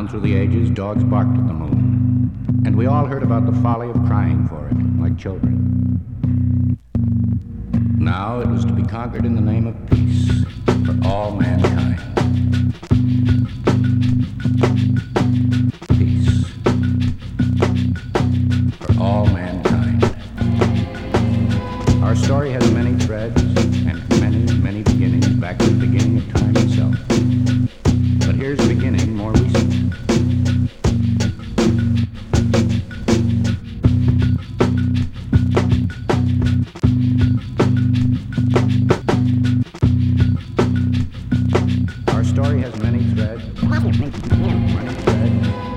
Down through the ages, dogs barked at the moon, and we all heard about the folly of crying for it, like children. Now it was to be conquered in the name of peace for all mankind. Peace for all mankind. Our story has many threads and many, many beginnings back to the beginning of time itself. But here's a beginning more recent. Our story has many threads,